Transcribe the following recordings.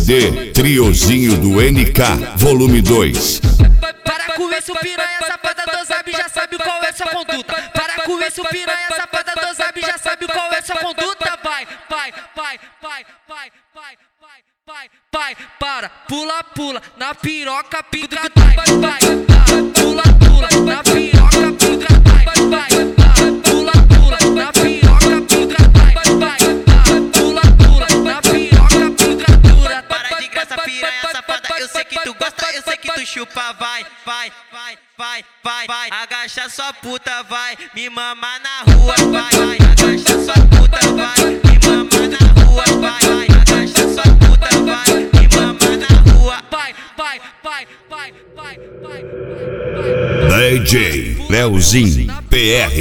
CD Triozinho do NK, volume 2. Para com isso, piranha safada do Zab, já sabe qual é sua conduta. Para com isso, piranha safada do Zab, já sabe qual é sua conduta. Vai, para, pula, pula, na piroca, pica, vai, pula, pula, na piroca, pica, vai, pula, pula, na piroca, pica, vai, pula, pula, na piroca, pica, dura. Para de graça, piranha safada, eu sei que tu gosta, eu sei que tu chupa, vai, agacha sua puta, vai, me mama na rua, vai, agacha sua puta, vai, me mama na rua, vai, agacha sua puta, vai, me mama na rua, vai. DJ Leozinho PR.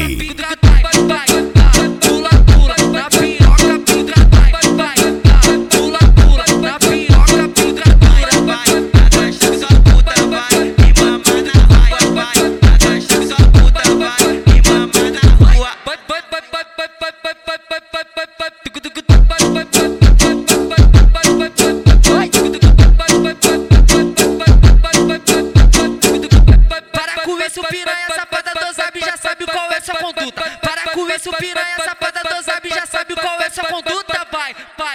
Pula, pula, na piroca, pica, vai, pula, pula, na piroca, pica, vai, agacha sua puta, vai, me mama na rua, vai, agacha sua puta, vai, me mama na rua. Para com isso, piranha safada do Zab, já sabe qual é sua conduta. Para com isso, piranha safada do Zab, já sabe qual é sua conduta. Vai.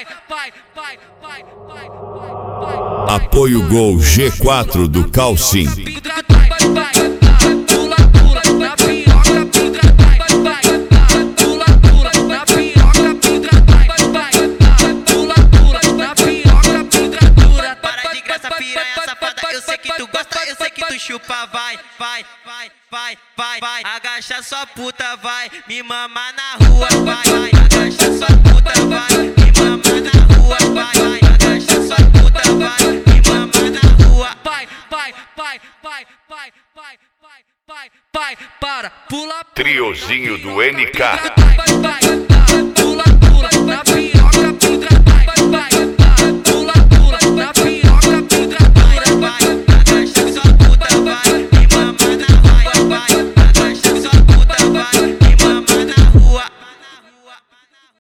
Apoio Gol G4 do Calcim. Pula, pula, na piroca, pica, vai, pula, pula, na piroca, pica, vai, pula, pula, na piroca, pica, dura. Para de graça, piranha safada, eu sei que tu gosta, eu sei que tu chupa, vai, agacha sua puta, vai, me mama na rua, vai, agacha sua puta, vai, me mama na rua, vai, agacha sua puta, vai, me mama na rua, Para, pula, Triozinho do NK. vai.